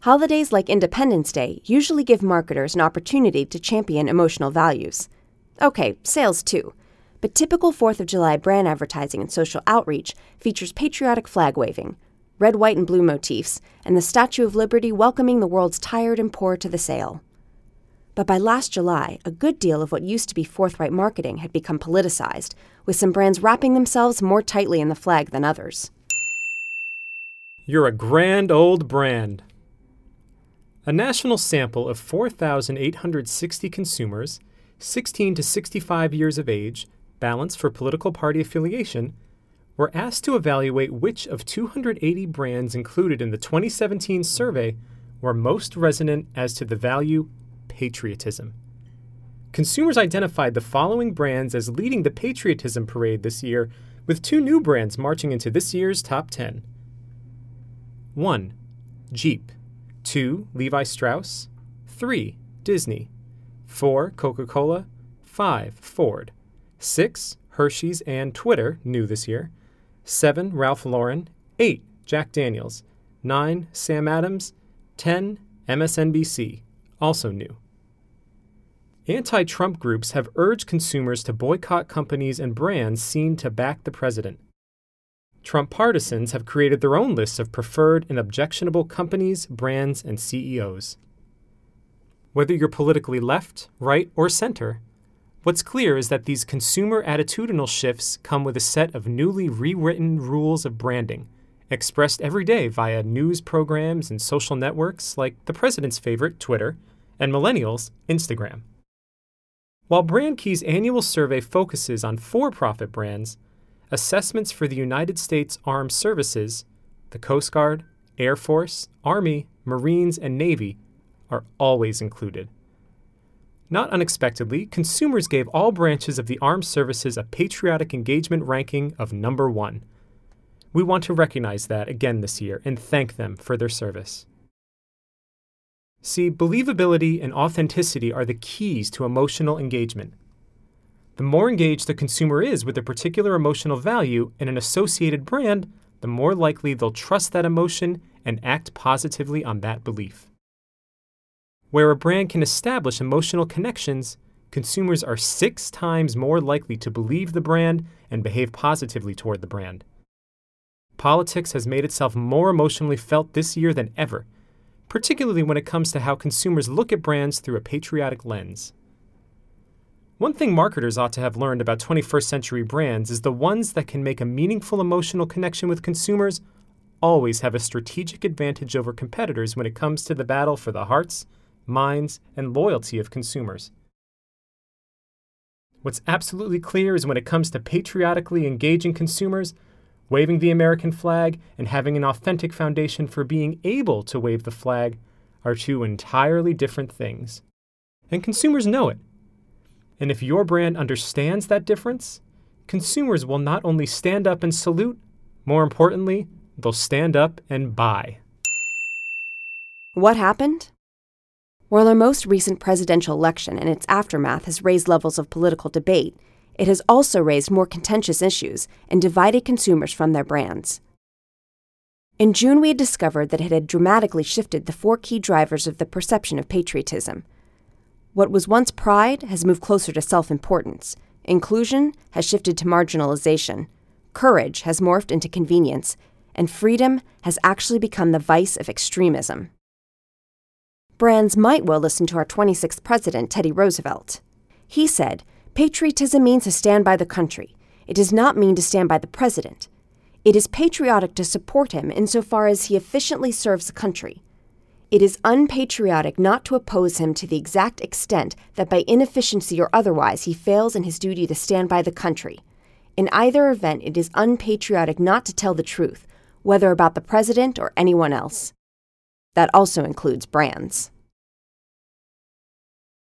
Holidays like Independence Day usually give marketers an opportunity to champion emotional values. Okay, sales too. But typical 4th of July brand advertising and social outreach features patriotic flag waving, red, white, and blue motifs, and the Statue of Liberty welcoming the world's tired and poor to the sale. But by last July, a good deal of what used to be forthright marketing had become politicized, with some brands wrapping themselves more tightly in the flag than others. You're a grand old brand. A national sample of 4,860 consumers, 16 to 65 years of age, balanced for political party affiliation, were asked to evaluate which of 280 brands included in the 2017 survey were most resonant as to the value patriotism. Consumers identified the following brands as leading the patriotism parade this year, with 2 new brands marching into this year's top 10. 1. Jeep. 2. Levi Strauss. 3. Disney. 4. Coca-Cola. 5. Ford. 6. Hershey's and Twitter, new this year. 7. Ralph Lauren. 8. Jack Daniels. 9. Sam Adams. 10. MSNBC, also new. Anti-Trump groups have urged consumers to boycott companies and brands seen to back the president. Trump partisans have created their own lists of preferred and objectionable companies, brands, and CEOs. Whether you're politically left, right, or center, what's clear is that these consumer attitudinal shifts come with a set of newly rewritten rules of branding, expressed every day via news programs and social networks like the president's favorite, Twitter, and millennials, Instagram. While BrandKey's annual survey focuses on for-profit brands, assessments for the United States Armed Services, the Coast Guard, Air Force, Army, Marines, and Navy are always included. Not unexpectedly, consumers gave all branches of the armed services a patriotic engagement ranking of number 1. We want to recognize that again this year and thank them for their service. See, believability and authenticity are the keys to emotional engagement. The more engaged the consumer is with a particular emotional value in an associated brand, the more likely they'll trust that emotion and act positively on that belief. Where a brand can establish emotional connections, consumers are 6 times more likely to believe the brand and behave positively toward the brand. Politics has made itself more emotionally felt this year than ever, particularly when it comes to how consumers look at brands through a patriotic lens. One thing marketers ought to have learned about 21st century brands is the ones that can make a meaningful emotional connection with consumers always have a strategic advantage over competitors when it comes to the battle for the hearts, minds, and loyalty of consumers. What's absolutely clear is when it comes to patriotically engaging consumers, waving the American flag and having an authentic foundation for being able to wave the flag are 2 entirely different things. And consumers know it. And if your brand understands that difference, consumers will not only stand up and salute, more importantly, they'll stand up and buy. What happened? While our most recent presidential election and its aftermath has raised levels of political debate, it has also raised more contentious issues and divided consumers from their brands. In June, we had discovered that it had dramatically shifted the 4 key drivers of the perception of patriotism. What was once pride has moved closer to self-importance. Inclusion has shifted to marginalization. Courage has morphed into convenience. And freedom has actually become the vice of extremism. Brands might well listen to our 26th president, Teddy Roosevelt. He said, "Patriotism means to stand by the country. It does not mean to stand by the president. It is patriotic to support him insofar as he efficiently serves the country. It is unpatriotic not to oppose him to the exact extent that by inefficiency or otherwise he fails in his duty to stand by the country. In either event, it is unpatriotic not to tell the truth, whether about the president or anyone else." That also includes brands.